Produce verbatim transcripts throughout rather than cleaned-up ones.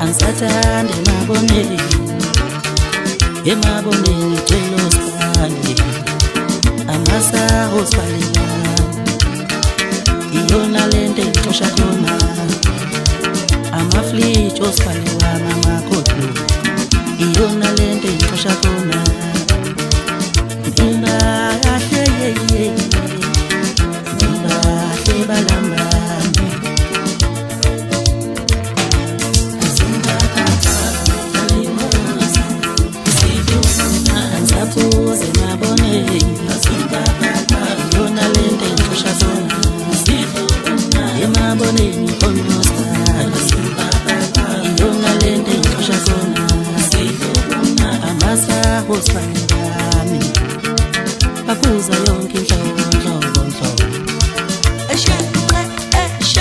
angisathanda emaboneni emaboneni jealous bani amasaho sibalekana iyona lento engixosha khona amaflitshi osibalewana amakhodo iyona lento engixosha khona ngimba kahle yeye ngimba kahle balambani angisabuze emaboneni iyona lento engixosha khona emaboneni khonostani iyona lento engixosha khona amasaho sibalekani baphuza yonke inhlobo nhlobo nhlobo eshe eshe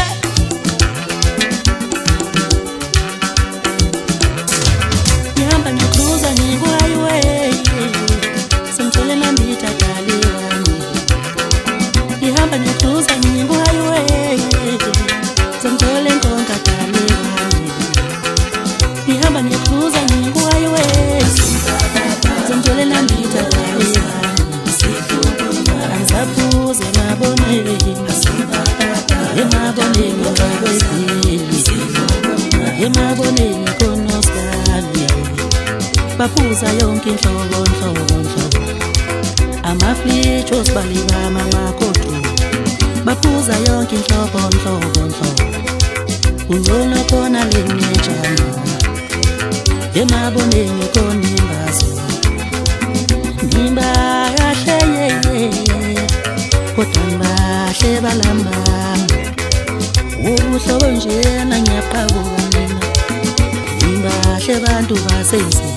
ngihamba ngikhuza ngikwayiwe sengithole nambitha dali wami ngihamba ngikhuza ngikwayiwe sengithole nkonka dali wami ngihamba ngikhuza ngikwayiwe sengithole nambitha dali wami angisabuze emaboneni emaboneni ngabezini emaboneni khonostani baphuza yonke inhlobo nhlobo nhlobo amaflitshi osibalekana amakhodo baphuza yonke inhlobo nhlobo nhlobo kungcono khona lenetshana emaboneni khona imbazo ngimba kahle yeye kodwa ngibahle balambami ubuhlobo njena ngiyaqhabuka mina ngimbahle bantu basenzini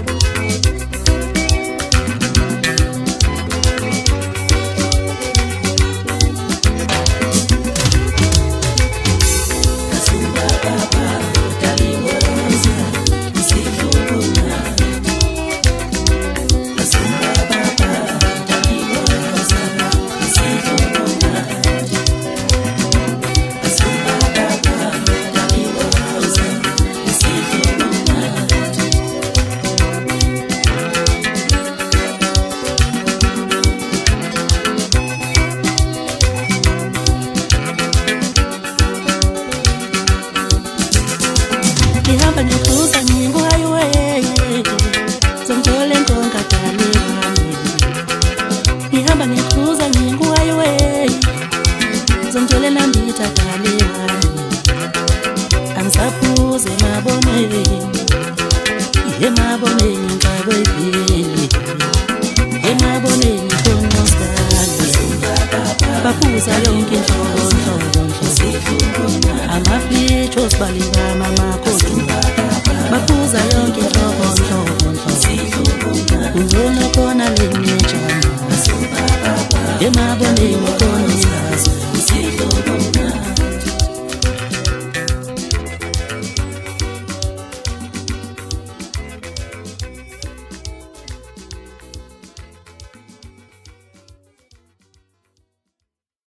ngihamba ngikhuza ngikwayiwe sengithole nkonka dali wami ngihamba ngikhuza ngikwayiwe sengithole nambitha dali wami angisaphuze emaboneni emaboneni ngabezini emaboneni khonostani baphuza yonke inhlobo nhlobo nhlobo amaflitshi osibalekana amakhodo baphuza yonke inhlobo nhlobo nhlobo kungcono khona lenetshana emaboneni